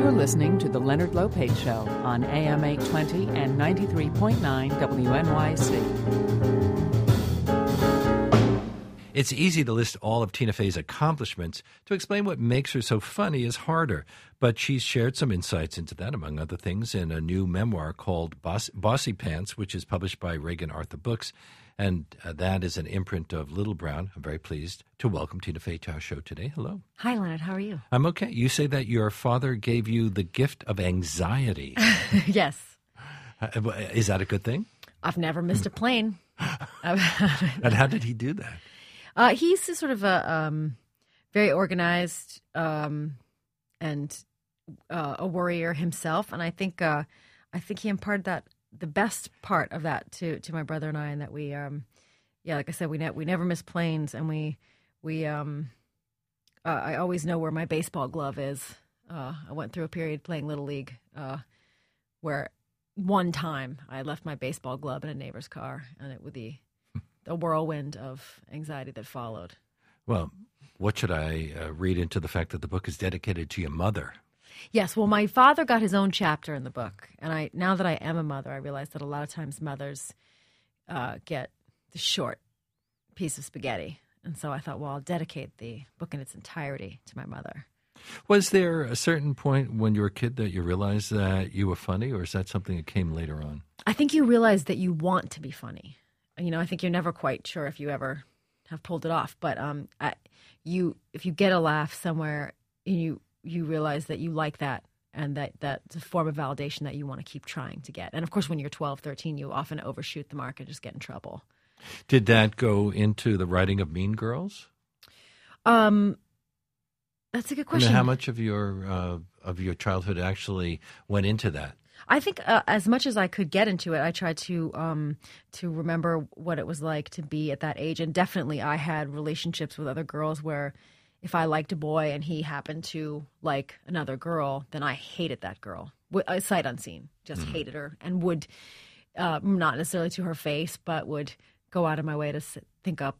You're listening to The Leonard Lopate Show on AM 820 and 93.9 WNYC. It's easy to list all of Tina Fey's accomplishments. To explain what makes her so funny is harder. But she's shared some insights into that, among other things, in a new memoir called Bossy Pants, which is published by Reagan Arthur Books. And that is an imprint of Little Brown. I'm very pleased to welcome Tina Fey to our show today. Hello. Hi, Leonard. How are you? I'm okay. You say that your father gave you the gift of anxiety. Yes. Is that a good thing? I've never missed a plane. And how did he do that? He's sort of a very organized and a worrier himself, and I think he imparted the best part of that to my brother and I, and that we like I said, we never miss planes, and I always know where my baseball glove is. I went through a period playing Little League where one time I left my baseball glove in a neighbor's car, and it was the whirlwind of anxiety that followed. Well, what should I read into the fact that the book is dedicated to your mother? Yes, well, my father got his own chapter in the book, and now that I am a mother, I realize that a lot of times mothers get the short piece of spaghetti, and so I thought, well, I'll dedicate the book in its entirety to my mother. Was there a certain point when you were a kid that you realized that you were funny, or is that something that came later on? I think you realize that you want to be funny. You know, I think you're never quite sure if you ever have pulled it off. But if you get a laugh somewhere, you realize that you like that, and that's a form of validation that you want to keep trying to get. And, of course, when you're 12, 13, you often overshoot the mark and just get in trouble. Did that go into the writing of Mean Girls? That's a good question. And how much of your childhood actually went into that? I think as much as I could get into it, I tried to remember what it was like to be at that age. And definitely I had relationships with other girls where if I liked a boy and he happened to like another girl, then I hated that girl, sight unseen, just hated her, and would, not necessarily to her face, but would go out of my way to think up,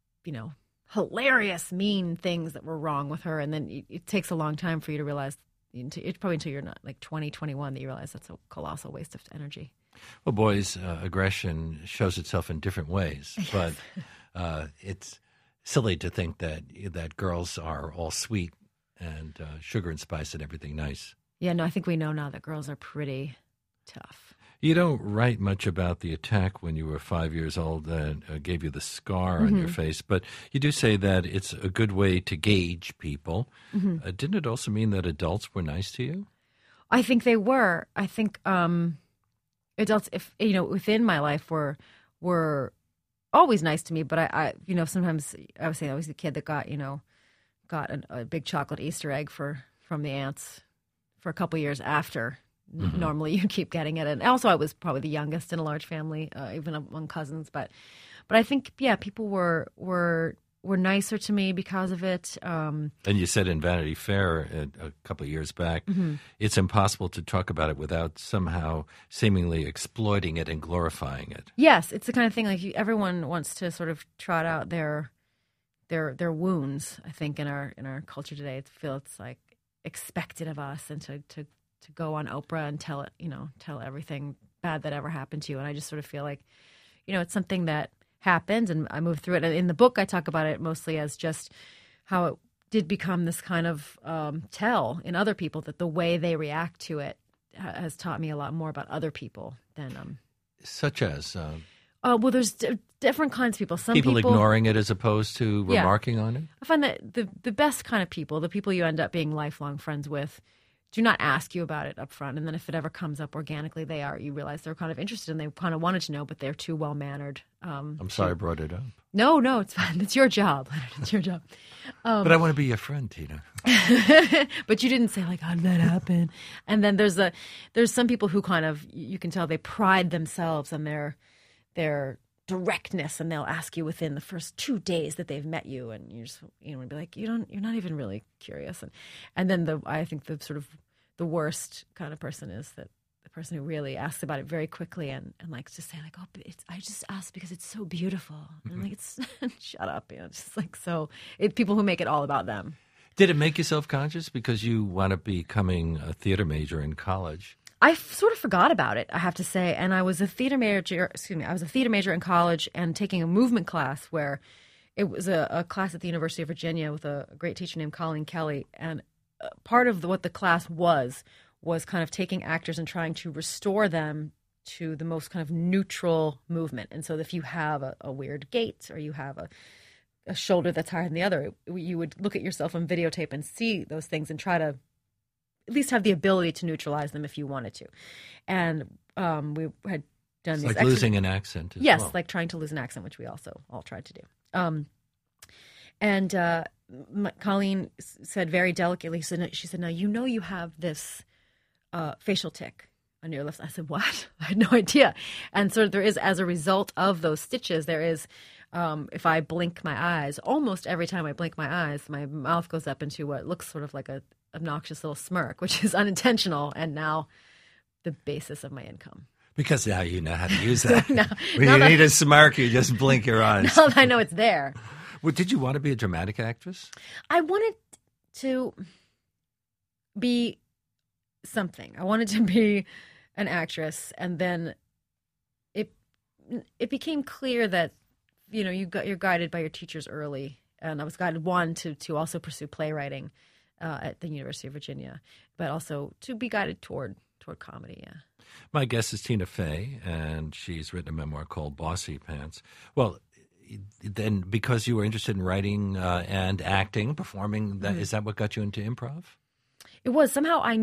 hilarious, mean things that were wrong with her. And then it takes a long time for you to realize, it's probably until you're not like 20, 21 that you realize that's a colossal waste of energy. Well, boys, aggression shows itself in different ways, but it's silly to think that girls are all sweet and sugar and spice and everything nice. Yeah, no, I think we know now that girls are pretty tough. You don't write much about the attack when you were 5 years old that gave you the scar on your face, but you do say that it's a good way to gauge people. Didn't it also mean that adults were nice to you? I think they were. I think adults, within my life were always nice to me, but I sometimes I was saying I was the kid that got a big chocolate Easter egg from the aunts for a couple years after. Normally you keep getting it. And also I was probably the youngest in a large family, even among cousins. But I think, people were nicer to me because of it. And you said in Vanity Fair a couple of years back, it's impossible to talk about it without somehow seemingly exploiting it and glorifying it. Yes, it's the kind of thing like everyone wants to sort of trot out their wounds, I think, in our culture today. To feel it's like expected of us, and to go on Oprah and tell everything bad that ever happened to you. And I just sort of feel like, it's something that happened and I moved through it. And in the book, I talk about it mostly as just how it did become this kind of tell in other people, that the way they react to it has taught me a lot more about other people than... Such as? Well, there's different kinds of people. Some people ignoring it as opposed to remarking on it? I find that the best kind of people, the people you end up being lifelong friends with, do not ask you about it up front. And then if it ever comes up organically, you realize they're kind of interested and they kind of wanted to know, but they're too well-mannered. I'm sorry I brought it up. No, it's fine. It's your job. It's your job. But I want to be your friend, Tina. But you didn't say, like, how did that happen? And then there's some people who kind of, you can tell they pride themselves on their directness, and they'll ask you within the first 2 days that they've met you, and you just be like, you're not even really curious. And then I think the sort of the worst kind of person is that the person who really asks about it very quickly and likes to say like, oh, but I just asked because it's so beautiful. And like, it's shut up, just like, so people who make it all about them. Did it make you self-conscious because you wound up becoming a theater major in college? I sort of forgot about it, I have to say. And I was a theater major. I was a theater major in college and taking a movement class where it was a class at the University of Virginia with a great teacher named Colleen Kelly. And part of what the class was kind of taking actors and trying to restore them to the most kind of neutral movement. And so if you have a weird gait or you have a shoulder that's higher than the other, you would look at yourself on videotape and see those things and try to at least have the ability to neutralize them if you wanted to. And we had done it's these like losing an accent as yes, well. like trying to lose an accent, which we also all tried to do. Colleen said very delicately, she said, now, you have this facial tic on your lips. I said, what? I had no idea. And so there is, as a result of those stitches, there is, if I blink my eyes, almost every time I blink my eyes, my mouth goes up into what looks sort of like a obnoxious little smirk, which is unintentional and now the basis of my income. Because now you know how to use that. No, when you need a smirk, you just blink your eyes. Now that I know it's there. Well, did you want to be a dramatic actress? I wanted to be something. I wanted to be an actress, and then it became clear that you're guided by your teachers early, and I was guided to also pursue playwriting at the University of Virginia, but also to be guided toward comedy. Yeah. My guest is Tina Fey, and she's written a memoir called Bossy Pants. Well, then because you were interested in writing and acting, performing, is that what got you into improv? It was. Somehow I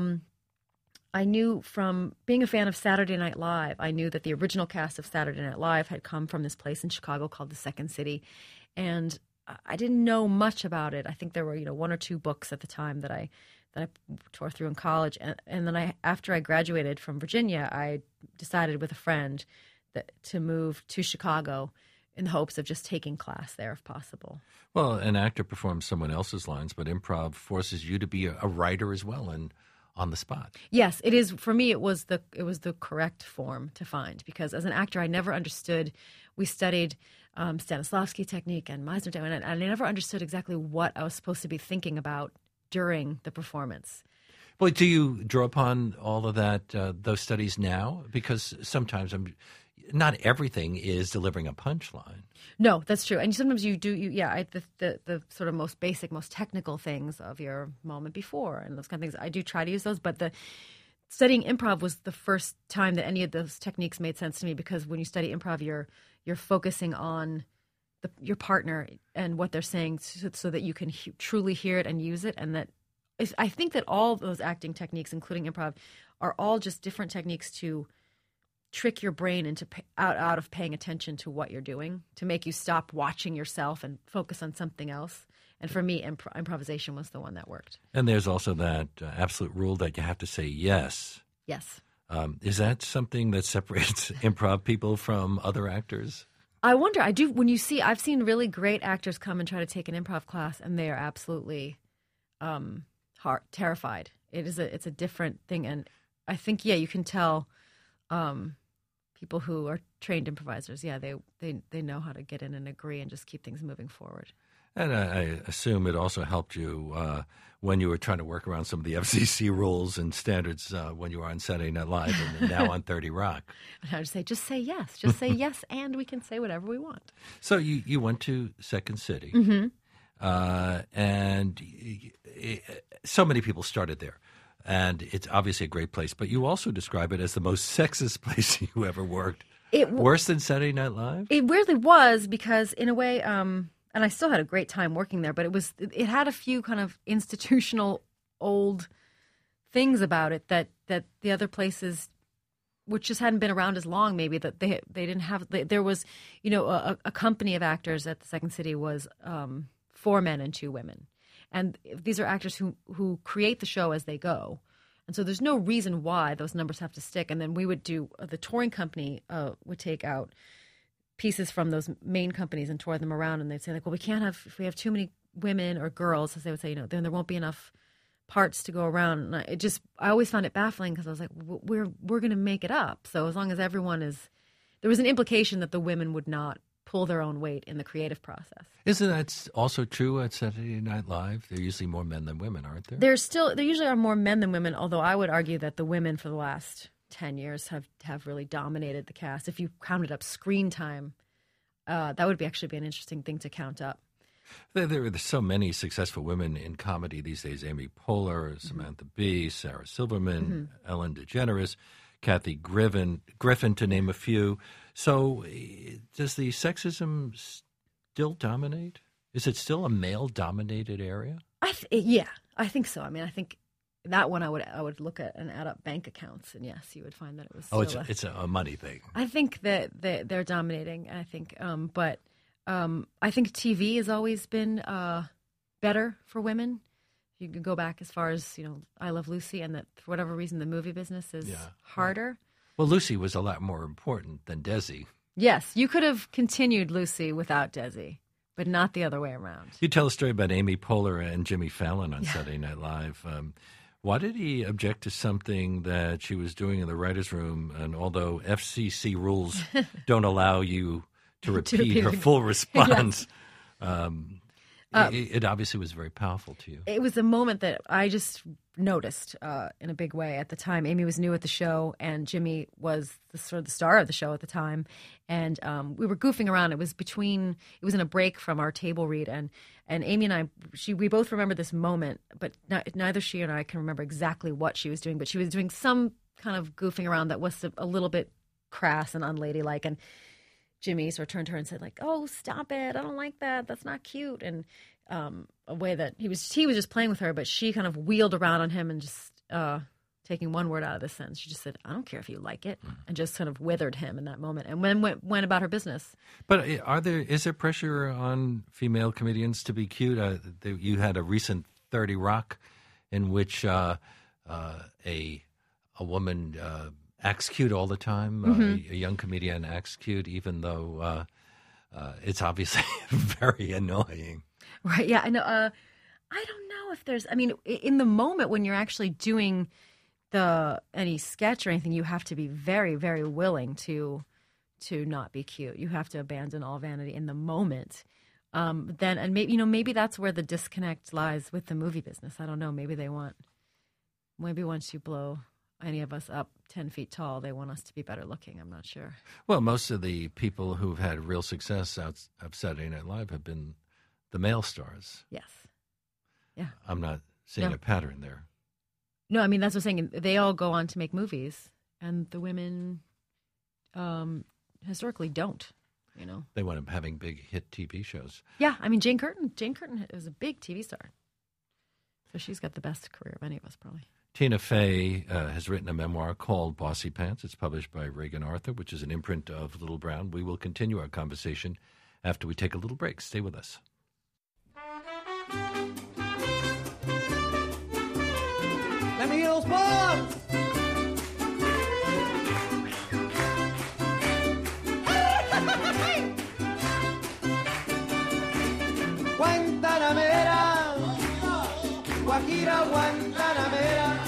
knew from being a fan of Saturday Night Live, I knew that the original cast of Saturday Night Live had come from this place in Chicago called the Second City. And I didn't know much about it. I think there were, one or two books at the time that I tore through in college. And then after I graduated from Virginia, I decided with a friend to move to Chicago in the hopes of just taking class there if possible. Well, an actor performs someone else's lines, but improv forces you to be a writer as well and on the spot. Yes, it is. For me, it was the correct form to find, because as an actor, I never understood. We studied Stanislavski technique and Meisner technique, and I never understood exactly what I was supposed to be thinking about during the performance. Well, do you draw upon all of that, those studies now? Because sometimes not everything is delivering a punchline. No, that's true. And sometimes you do, the sort of most basic, most technical things of your moment before and those kind of things, I do try to use those. But studying improv was the first time that any of those techniques made sense to me, because when you study improv, you're focusing on your partner and what they're saying so that you can truly hear it and use it. And I think that all those acting techniques, including improv, are all just different techniques to trick your brain into out of paying attention to what you're doing, to make you stop watching yourself and focus on something else. And for me, improvisation was the one that worked. And there's also that absolute rule that you have to say yes. Yes. Is that something that separates improv people from other actors? I wonder. I do. I've seen really great actors come and try to take an improv class, and they are absolutely terrified. It's a different thing, and I think you can tell. People who are trained improvisers, they know how to get in and agree and just keep things moving forward. And I assume it also helped you when you were trying to work around some of the FCC rules and standards when you were on Saturday Night Live and now on 30 Rock. And I would say, just say yes. Just say yes, and we can say whatever we want. So you went to Second City, and so many people started there. And it's obviously a great place, but you also describe it as the most sexist place you ever worked. Worse than Saturday Night Live? It really was, because in a way, and I still had a great time working there, but it had a few kind of institutional old things about it that the other places, which just hadn't been around as long, maybe, that they didn't have. There was, a company of actors at the Second City was 4 men and 2 women. And these are actors who create the show as they go. And so there's no reason why those numbers have to stick. And then we would do the touring company would take out pieces from those main companies and tour them around. And they'd say, well, if we have too many women or girls, as they would say, then there won't be enough parts to go around. And I always found it baffling, because I was like, we're going to make it up. So as long as everyone there was an implication that the women would not pull their own weight in the creative process. Isn't that also true at Saturday Night Live? There are usually more men than women, aren't there? There usually are more men than women, although I would argue that the women for the last 10 years have really dominated the cast. If you counted up screen time, that would actually be an interesting thing to count up. There's so many successful women in comedy these days. Amy Poehler, Samantha Bee, Sarah Silverman, Ellen DeGeneres, Kathy Griffin, to name a few. So does the sexism still dominate? Is it still a male-dominated area? Yeah, I think so. I mean, I think that one I would look at and add up bank accounts, and yes, you would find that it was still it's a money thing. I think that they're dominating. I think, but I think TV has always been better for women. You can go back as far as, I Love Lucy, and that for whatever reason the movie business is harder. Well, Lucy was a lot more important than Desi. Yes, you could have continued Lucy without Desi, but not the other way around. You tell a story about Amy Poehler and Jimmy Fallon on Saturday Night Live. Why did he object to something that she was doing in the writer's room? And although FCC rules don't allow you to repeat her full response, it obviously was very powerful to you. It was a moment that I just noticed in a big way at the time. Amy was new at the show, and Jimmy was the star of the show at the time. And we were goofing around. It was in a break from our table read, and Amy and I, we both remember this moment, but neither she and I can remember exactly what she was doing. But she was doing some kind of goofing around that was a little bit crass and unladylike, and Jimmy sort of turned to her and said, like, "Oh, stop it! I don't like that. That's not cute." And a way that he was just playing with her, but she kind of wheeled around on him and just taking one word out of the sentence. She just said, "I don't care if you like it," and just kind of withered him in that moment, and then went about her business. But is there pressure on female comedians to be cute? You had a recent 30 Rock in which a woman acts cute all the time. A young comedian acts cute, even though it's obviously very annoying. Right? Yeah, I know. I don't know if there's. I mean, in the moment when you're actually doing any sketch or anything, you have to be very, very willing to not be cute. You have to abandon all vanity in the moment. Maybe that's where the disconnect lies with the movie business. I don't know. Maybe once you blow any of us up 10 feet tall, they want us to be better looking. I'm not sure. Well, most of the people who've had real success out of Saturday Night Live have been the male stars. Yes. Yeah. I'm not seeing a pattern there. No, I mean, that's what I'm saying. They all go on to make movies, and the women historically don't, They wind up having big hit TV shows. Yeah, I mean, Jane Curtin is a big TV star. So she's got the best career of any of us, probably. Tina Fey has written a memoir called Bossy Pants. It's published by Reagan Arthur, which is an imprint of Little Brown. We will continue our conversation after we take a little break. Stay with us. Let me hear those palms! Guantanamera, Guajira, Guantanamera.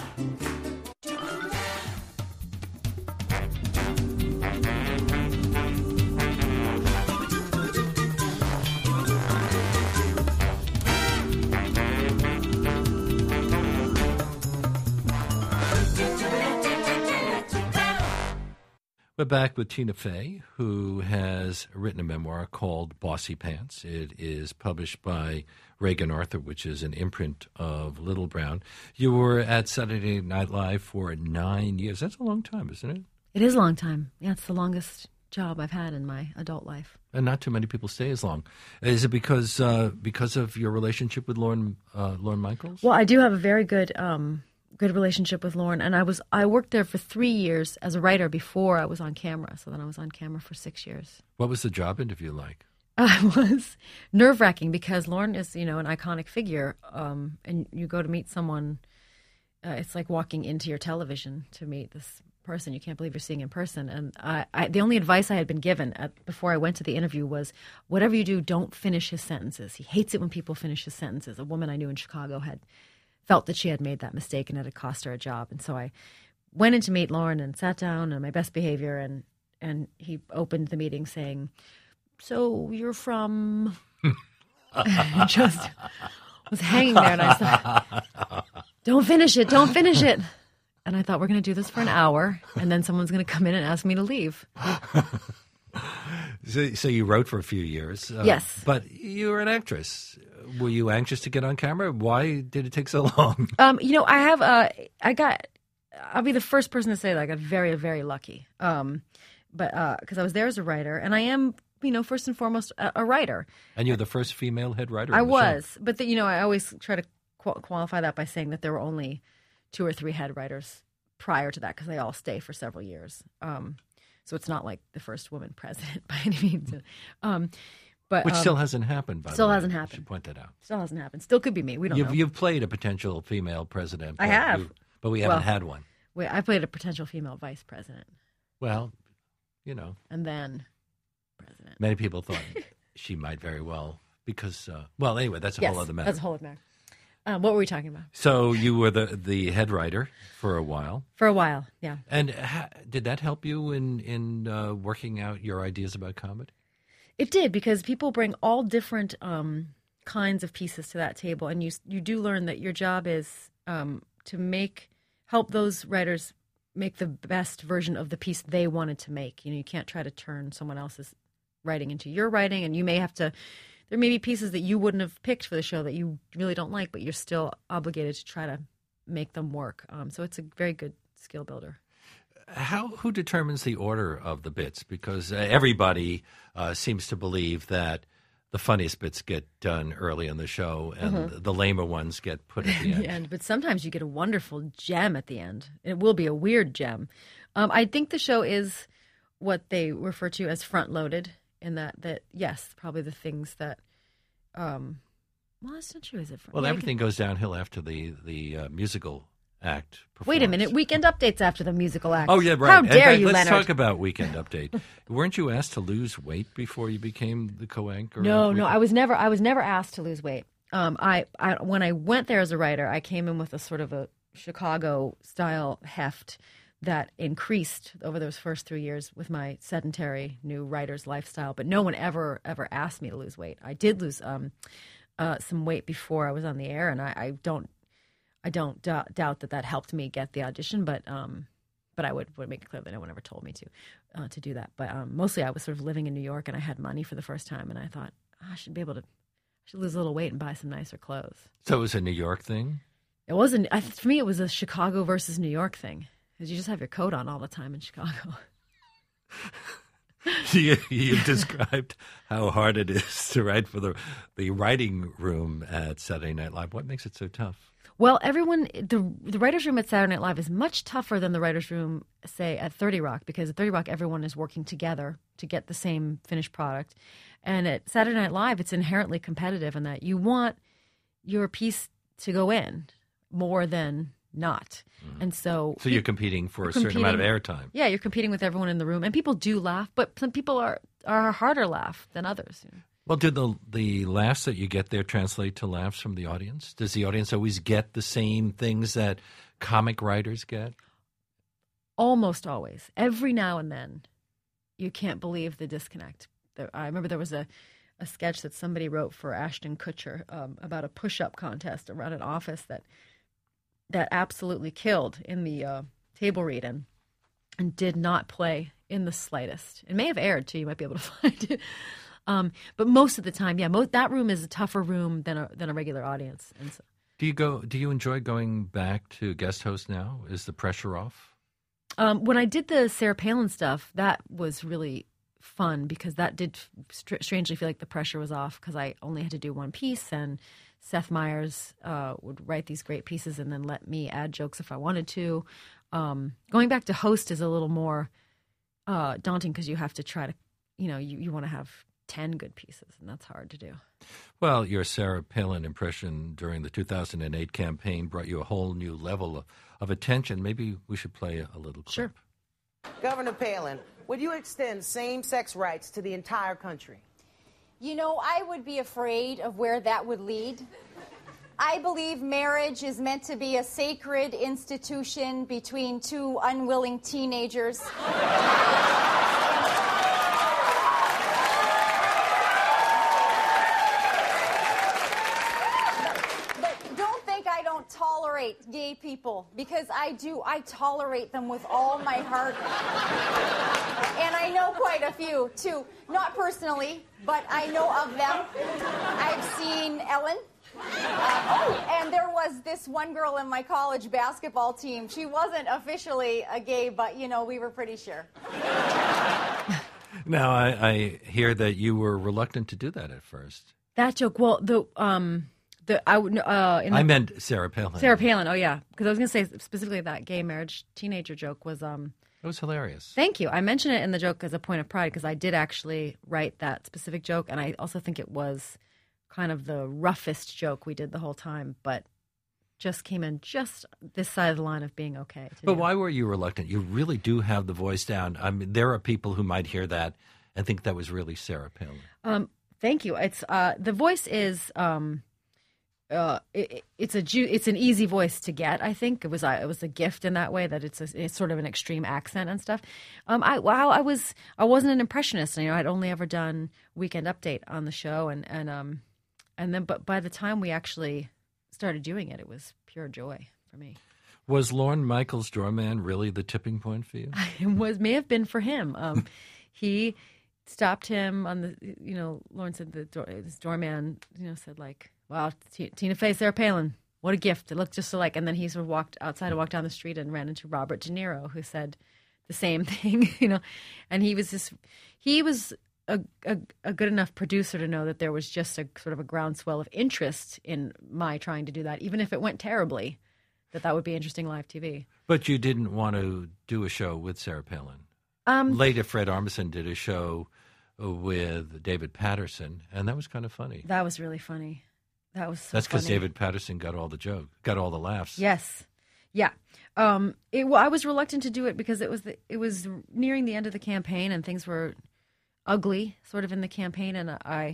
We're back with Tina Fey, who has written a memoir called Bossy Pants. It is published by Reagan Arthur, which is an imprint of Little Brown. You were at Saturday Night Live for 9 years. That's a long time, isn't it? It is a long time. Yeah, it's the longest job I've had in my adult life. And not too many people stay as long. Is it because of your relationship with Lorne Michaels? Well, I do have a very good relationship with Lorne, and I worked there for 3 years as a writer before I was on camera. So then I was on camera for 6 years. What was the job interview like? It was nerve-wracking because Lorne is, an iconic figure, and you go to meet someone. It's like walking into your television to meet this person you can't believe you're seeing in person. And the only advice I had been given before I went to the interview was, whatever you do, don't finish his sentences. He hates it when people finish his sentences. A woman I knew in Chicago had felt that she had made that mistake and it had cost her a job. And so I went in to meet Lorne and sat down on my best behavior, and he opened the meeting saying, so you're from... and just was hanging there, and I thought, don't finish it. And I thought, we're going to do this for an hour, and then someone's going to come in and ask me to leave. So you wrote for a few years. Yes. But you were an actress. Were you anxious to get on camera? Why did it take so long? I'll be the first person to say that I got very, very lucky. But because I was there as a writer, and I am, first and foremost, a writer. And you're the first female head writer? I was. But, I always try to qualify that by saying that there were only 2 or 3 head writers prior to that because they all stay for several years. So it's not like the first woman president by any means. Which still hasn't happened, by the way. Still hasn't happened. I should point that out. Still hasn't happened. Still could be me. We don't know. You've played a potential female president. I have. But we haven't had one. I played a potential female vice president. Well, And then president. Many people thought she might very well because, anyway, that's a whole other matter. That's a whole other matter. What were we talking about? So you were the head writer for a while. For a while, yeah. And did that help you in working out your ideas about comedy? It did, because people bring all different kinds of pieces to that table, and you do learn that your job is to help those writers make the best version of the piece they wanted to make. You can't try to turn someone else's writing into your writing, and you may have to. There may be pieces that you wouldn't have picked for the show that you really don't like, but you're still obligated to try to make them work. So it's a very good skill builder. Who determines the order of the bits? Because everybody seems to believe that the funniest bits get done early in the show and the lamer ones get put at the end. But sometimes you get a wonderful gem at the end. It will be a weird gem. I think the show is what they refer to as front-loaded. In that yes, probably the things that, that's not true, is it? Well, everything goes downhill after the musical act performance. Wait a minute, Weekend Update's after the musical act. Oh, yeah, right. How dare you, Let's Leonard? talk about Weekend Update. Weren't you asked to lose weight before you became the co-anchor? No, I was never asked to lose weight. When I went there as a writer, I came in with a sort of a Chicago-style heft that increased over those first 3 years with my sedentary new writer's lifestyle. But no one ever asked me to lose weight. I did lose some weight before I was on the air, and I don't doubt that helped me get the audition. But I would make it clear that no one ever told me to do that. But mostly I was sort of living in New York, and I had money for the first time, and I thought I should lose a little weight and buy some nicer clothes. So it was a New York thing? It wasn't. For me, it was a Chicago versus New York thing. Because you just have your coat on all the time in Chicago. You've described how hard it is to write for the writing room at Saturday Night Live. What makes it so tough? Well, the writer's room at Saturday Night Live is much tougher than the writer's room, say, at 30 Rock. Because at 30 Rock, everyone is working together to get the same finished product. And at Saturday Night Live, it's inherently competitive in that you want your piece to go in more than not. And so you're competing for a certain amount of airtime. Yeah, you're competing with everyone in the room, and people do laugh, but some people are a harder laugh than others. Well, do the laughs that you get there translate to laughs from the audience? Does the audience always get the same things that comic writers get? Almost always. Every now and then, you can't believe the disconnect. I remember there was a sketch that somebody wrote for Ashton Kutcher about a push-up contest around an office that absolutely killed in the table read and did not play in the slightest. It may have aired, too. You might be able to find it. But most of the time, that room is a tougher room than a regular audience. And so, do you enjoy going back to guest host now? Is the pressure off? When I did the Sarah Palin stuff, that was really fun because that did strangely feel like the pressure was off because I only had to do one piece, and Seth Meyers would write these great pieces and then let me add jokes if I wanted to. Going back to host is a little more daunting because you have to try to, you want to have 10 good pieces, and that's hard to do. Well, your Sarah Palin impression during the 2008 campaign brought you a whole new level of attention. Maybe we should play a little clip. Sure. Governor Palin, would you extend same-sex rights to the entire country? I would be afraid of where that would lead. I believe marriage is meant to be a sacred institution between two unwilling teenagers. gay people because I tolerate them with all my heart. And I know quite a few, too. Not personally, but I know of them. I've seen Ellen. And there was this one girl in my college basketball team. She wasn't officially a gay, but, we were pretty sure. Now, I hear that you were reluctant to do that at first. That joke, well, I meant Sarah Palin. Sarah Palin, oh yeah. Because I was going to say specifically that gay marriage teenager joke was... It was hilarious. Thank you. I mentioned it in the joke as a point of pride because I did actually write that specific joke, and I also think it was kind of the roughest joke we did the whole time, but just came in just this side of the line of being okay. But why were you reluctant? You really do have the voice down. I mean, there are people who might hear that and think that was really Sarah Palin. Thank you. It's the voice is it's an easy voice to get. I think it was a gift in that way that it's sort of an extreme accent and stuff. I wasn't an impressionist. I'd only ever done Weekend Update on the show, and then but by the time we actually started doing it, it was pure joy for me. Was Lorne Michaels' doorman really the tipping point for you? It may have been for him. He stopped him on the, Lorne said this doorman, said like, wow, Tina Fey, Sarah Palin, what a gift. It looked just like, and then he sort of walked outside and walked down the street and ran into Robert De Niro, who said the same thing, and he was a good enough producer to know that there was just a sort of a groundswell of interest in my trying to do that, even if it went terribly, that would be interesting live TV. But you didn't want to do a show with Sarah Palin. Later, Fred Armisen did a show with David Patterson, and that was kind of funny. That was really funny. That's because David Patterson got all the got all the laughs. Yes, yeah. I was reluctant to do it because it was nearing the end of the campaign and things were ugly, sort of in the campaign, and I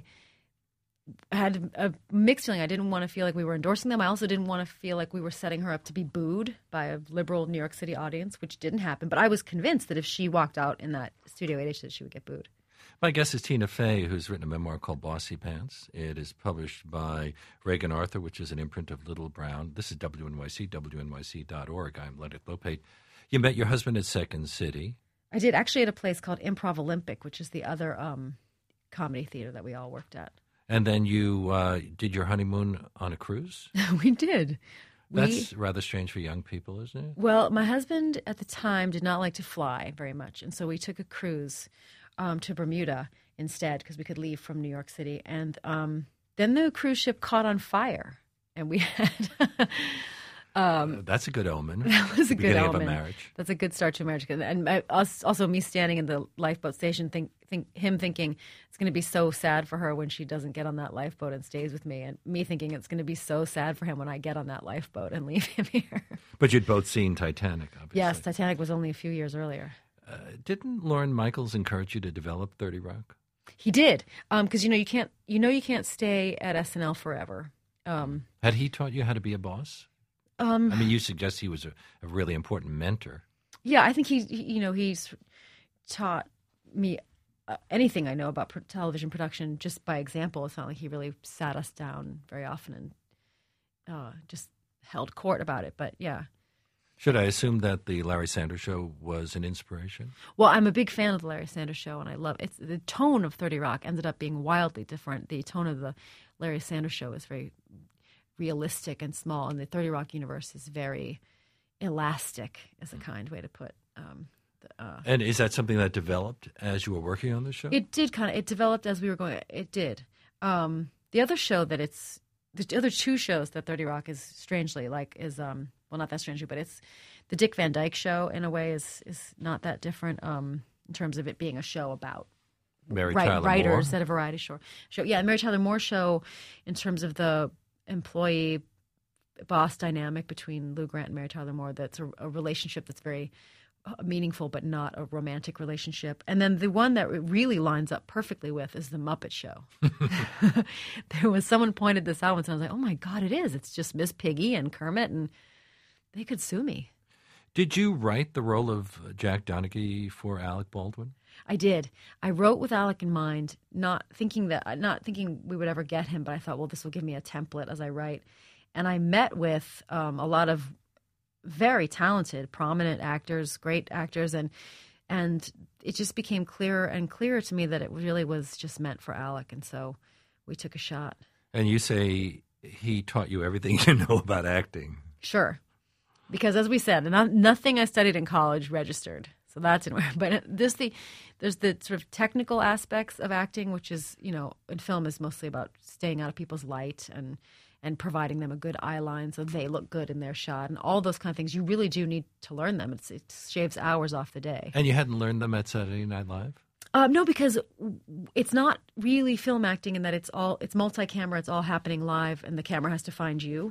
had a mixed feeling. I didn't want to feel like we were endorsing them. I also didn't want to feel like we were setting her up to be booed by a liberal New York City audience, which didn't happen. But I was convinced that if she walked out in that Studio 8 that she would get booed. My guest is Tina Fey, who's written a memoir called Bossy Pants. It is published by Reagan Arthur, which is an imprint of Little Brown. This is WNYC, WNYC.org. I'm Leonard Lopate. You met your husband at Second City. I did, actually at a place called Improv Olympic, which is the other comedy theater that we all worked at. And then you did your honeymoon on a cruise? We did. That's rather strange for young people, isn't it? Well, my husband at the time did not like to fly very much, and so we took a cruise to Bermuda instead because we could leave from New York City. And then the cruise ship caught on fire, and we had... that's a good omen. That was a good omen. Of a marriage. That's a good start to a marriage. And also me standing in the lifeboat station, him thinking it's going to be so sad for her when she doesn't get on that lifeboat and stays with me, and me thinking it's going to be so sad for him when I get on that lifeboat and leave him here. But you'd both seen Titanic, obviously. Yes, Titanic was only a few years earlier. Didn't Lorne Michaels encourage you to develop 30 Rock? He did, because you can't stay at SNL forever. Had he taught you how to be a boss? I mean, you suggest he was a really important mentor. Yeah, I think he's taught me anything I know about television production just by example. It's not like he really sat us down very often and just held court about it. But yeah. Should I assume that the Larry Sanders Show was an inspiration? Well, I'm a big fan of the Larry Sanders Show, and I love it. The tone of 30 Rock ended up being wildly different. The tone of the Larry Sanders Show is very realistic and small, and the 30 Rock universe is very elastic, is a kind way to put. And is that something that developed as you were working on the show? It did it developed as we were going. It did. The other show the other two shows that 30 Rock is strangely like is well, not that strangely, but it's the Dick Van Dyke Show in a way is not that different in terms of it being a show about Mary Tyler writers Moore. at a variety show. Yeah, Mary Tyler Moore Show in terms of the employee boss dynamic between Lou Grant and Mary Tyler Moore. That's a relationship that's very meaningful, but not a romantic relationship. And then the one that it really lines up perfectly with is the Muppet Show. There was someone pointed this out once, and I was like, "Oh my God, it is! It's just Miss Piggy and Kermit, and they could sue me." Did you write the role of Jack Donaghy for Alec Baldwin? I did. I wrote with Alec in mind, not thinking we would ever get him, but I thought, well, this will give me a template as I write. And I met with a lot of very talented, prominent actors, great actors, and it just became clearer and clearer to me that it really was just meant for Alec, and so we took a shot. And you say he taught you everything you know about acting. Sure. Because as we said, nothing I studied in college registered. So that's in but there's the sort of technical aspects of acting, which is, in film is mostly about staying out of people's light and providing them a good eye line so they look good in their shot and all those kind of things. You really do need to learn them. It shaves hours off the day. And you hadn't learned them at Saturday Night Live? No, because it's not really film acting in that it's multi-camera, it's all happening live, and the camera has to find you.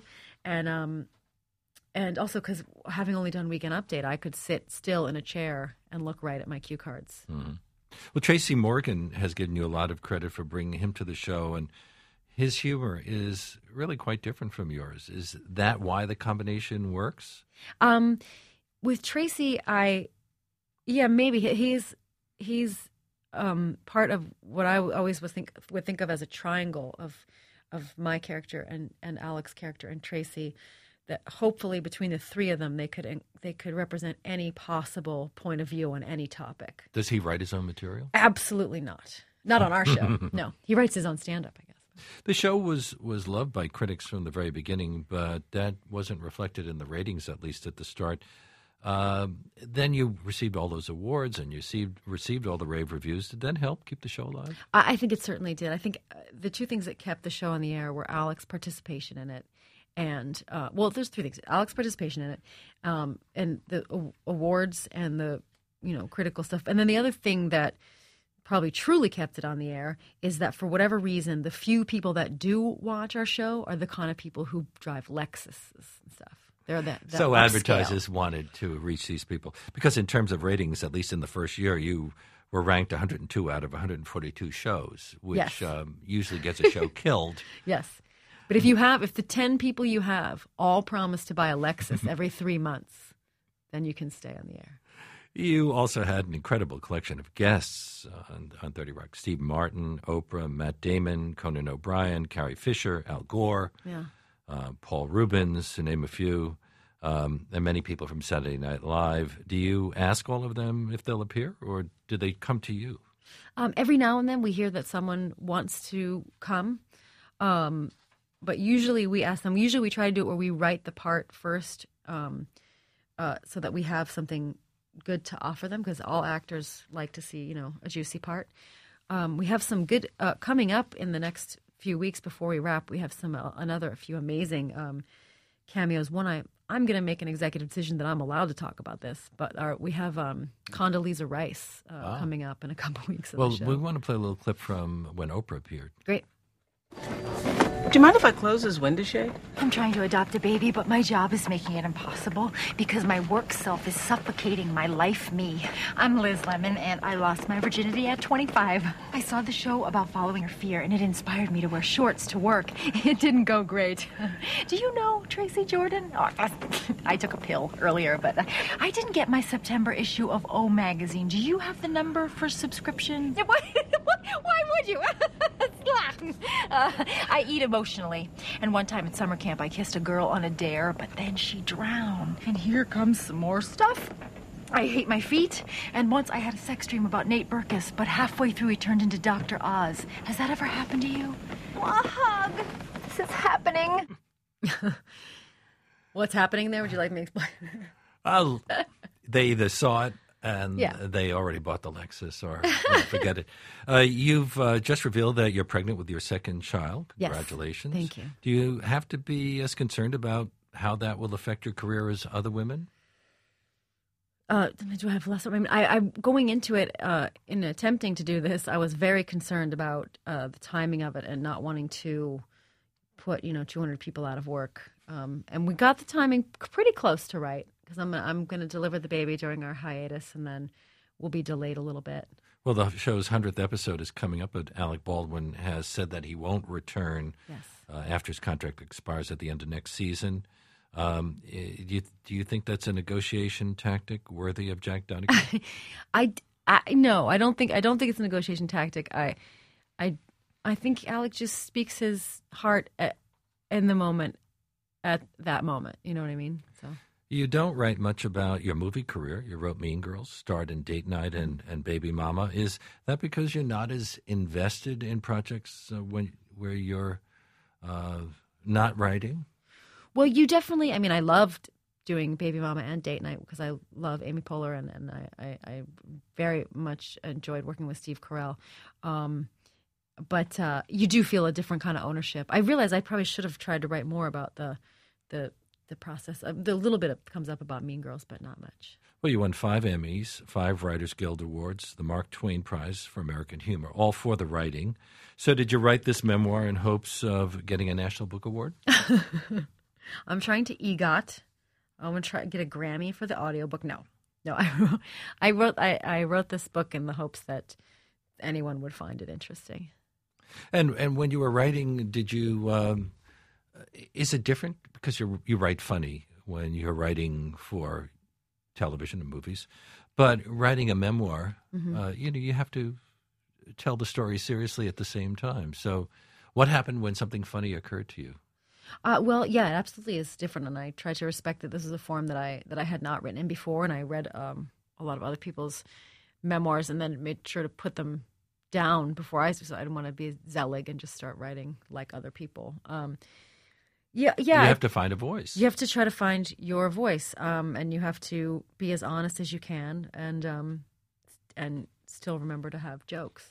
And also because having only done Weekend Update, I could sit still in a chair and look right at my cue cards. Mm-hmm. Well, Tracy Morgan has given you a lot of credit for bringing him to the show, and his humor is really quite different from yours. Is that why the combination works? With Tracy, maybe he's part of what I always would think of as a triangle of my character and Alec's character and Tracy. That hopefully between the three of them they could represent any possible point of view on any topic. Does he write his own material? Absolutely not. Not on our show. No, he writes his own stand-up, I guess. The show was loved by critics from the very beginning, but that wasn't reflected in the ratings, at least at the start. Then you received all those awards and you received all the rave reviews. Did that help keep the show alive? I think it certainly did. I think the two things that kept the show on the air were Alec's participation in it. And, there's three things. Alec's participation in it, and the awards and the, critical stuff. And then the other thing that probably truly kept it on the air is that for whatever reason, the few people that do watch our show are the kind of people who drive Lexuses and stuff. They're that so upscale. Advertisers wanted to reach these people. Because in terms of ratings, at least in the first year, you were ranked 102 out of 142 shows, which usually gets a show killed. Yes. But if the 10 people you have all promise to buy a Lexus every 3 months, then you can stay on the air. You also had an incredible collection of guests on 30 Rock. Steve Martin, Oprah, Matt Damon, Conan O'Brien, Carrie Fisher, Al Gore, Paul Rubens, to name a few, and many people from Saturday Night Live. Do you ask all of them if they'll appear, or do they come to you? Every now and then we hear that someone wants to come. But usually we ask them. Usually we try to do it where we write the part first, so that we have something good to offer them. Because all actors like to see, a juicy part. We have some good coming up in the next few weeks before we wrap. We have a few amazing cameos. One, I'm going to make an executive decision that I'm allowed to talk about this. But we have Condoleezza Rice coming up in a couple weeks. Well, we want to play a little clip from when Oprah appeared. Great. Do you mind if I close this window shade? I'm trying to adopt a baby, but my job is making it impossible because my work self is suffocating my life me. I'm Liz Lemon, and I lost my virginity at 25. I saw the show about following your fear, and it inspired me to wear shorts to work. It didn't go great. Do you know Tracy Jordan? Oh, I took a pill earlier, but I didn't get my September issue of O Magazine. Do you have the number for subscription? Why would you? I eat emotionally. And one time at summer camp, I kissed a girl on a dare, but then she drowned. And here comes some more stuff. I hate my feet. And once I had a sex dream about Nate Berkus, but halfway through he turned into Dr. Oz. Has that ever happened to you? A hug. This is happening. What's happening there? Would you like me to explain? They either saw it and they already bought the Lexus, or forget it. You've just revealed that you're pregnant with your second child. Congratulations. Yes, thank you. Do you have to be as concerned about how that will affect your career as other women? Do I have less? I mean, I'm going into it in attempting to do this. I was very concerned about the timing of it and not wanting to put 200 people out of work. And we got the timing pretty close to right. Because I'm going to deliver the baby during our hiatus, and then we'll be delayed a little bit. Well, the show's 100th episode is coming up, but Alec Baldwin has said that he won't return after his contract expires at the end of next season. Do you think that's a negotiation tactic worthy of Jack Donaghy? No, I don't think it's a negotiation tactic. I think Alec just speaks his heart in the moment, at that moment. You know what I mean? So. You don't write much about your movie career. You wrote Mean Girls, starred in Date Night and Baby Mama. Is that because you're not as invested in projects where you're not writing? Well, you definitely. I mean, I loved doing Baby Mama and Date Night because I love Amy Poehler and I very much enjoyed working with Steve Carell. But you do feel a different kind of ownership. I realize I probably should have tried to write more about the process. The little bit comes up about Mean Girls, but not much. Well, you won 5 Emmys, 5 Writers Guild Awards, the Mark Twain Prize for American Humor, all for the writing. So did you write this memoir in hopes of getting a National Book Award? I'm trying to EGOT. I'm going to try to get a Grammy for the audiobook. No, I wrote this book in the hopes that anyone would find it interesting. And when you were writing, did you is it different because you write funny when you're writing for television and movies, but writing a memoir, you have to tell the story seriously at the same time. So, what happened when something funny occurred to you? Well, yeah, it absolutely is different, and I try to respect that this is a form that I had not written in before, and I read a lot of other people's memoirs, and then made sure to put them down before I didn't want to be Zelig and just start writing like other people. You have to find a voice. You have to try to find your voice, and you have to be as honest as you can, and still remember to have jokes.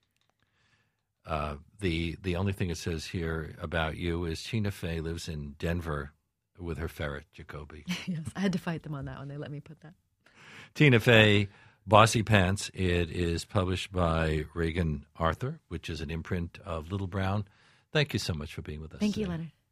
The only thing it says here about you is Tina Fey lives in Denver with her ferret, Jacoby. Yes, I had to fight them on that one. They let me put that. Tina Fey, Bossy Pants. It is published by Reagan Arthur, which is an imprint of Little Brown. Thank you so much for being with us. Thank you, Leonard.